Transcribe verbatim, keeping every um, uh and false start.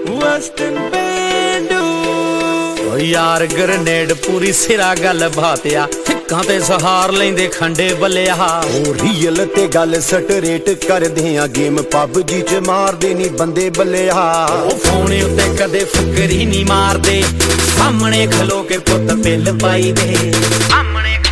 Western ਪੇਂਡੂ ਓ ਯਾਰ grenade ਪੂਰੀ ਸਿਰਾ ਗੱਲ ਬਾਤਿਆ ਠਿੱਕਾਂ ਤੇ ਸਹਾਰ ਲੈਂਦੇ ਖੰਡੇ ਬੱਲਿਆ। ਉਹ ਰੀਅਲ ਤੇ ਗੱਲ ਸਟਰੇਟ ਕਰਦੇ ਆ ਗੇਮ ਪਬਜੀ ਚ ਮਾਰਦੇ ਨੀ ਬੰਦੇ ਬੱਲਿਆ। ਉਹ ਫੋਨ ਉੱਤੇ ਕਦੇ ਫੁਕਰੀ ਨਹੀਂ ਮਾਰਦੇ ਸਾਹਮਣੇ ਖਲੋ ਕੇ ਪੁੱਤ ਬਿੱਲ ਪਾਈ ਦੇ ਸਾਹਮਣੇ